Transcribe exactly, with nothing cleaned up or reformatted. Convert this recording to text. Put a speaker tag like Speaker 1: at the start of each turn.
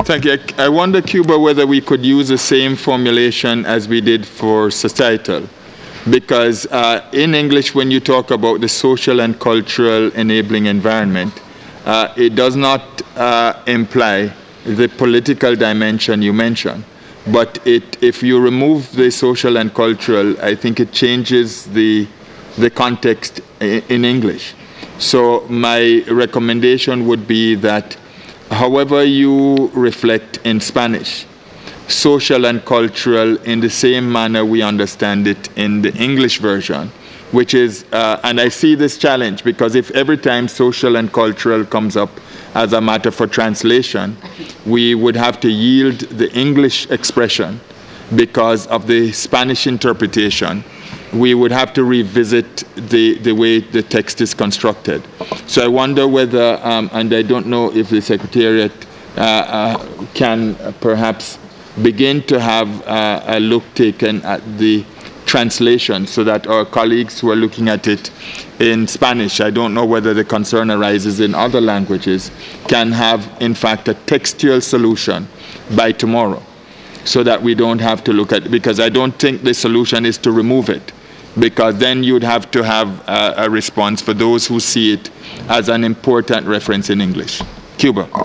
Speaker 1: Thank you. I wonder, Cuba, whether we could use the same formulation as we did for societal. Because uh, in English, when you talk about the social and cultural enabling environment, uh, it does not uh, imply the political dimension you mentioned. But it, if you remove the social and cultural, I think it changes the, the context in English. So my recommendation would be that however you reflect in Spanish, social and cultural in the same manner we understand it in the English version, which is, uh, and I see this challenge because if every time social and cultural comes up as a matter for translation, we would have to yield the English expression because of the Spanish interpretation. We would have to revisit the, the way the text is constructed. So I wonder whether, um, and I don't know if the Secretariat uh, uh, can uh, perhaps begin to have uh, a look taken at the translation so that our colleagues who are looking at it in Spanish, I don't know whether the concern arises in other languages, can have in fact a textual solution by tomorrow so that we don't have to look at it, because I don't think the solution is to remove it, because then you'd have to have a, a response for those who see it as an important reference in English. Cuba.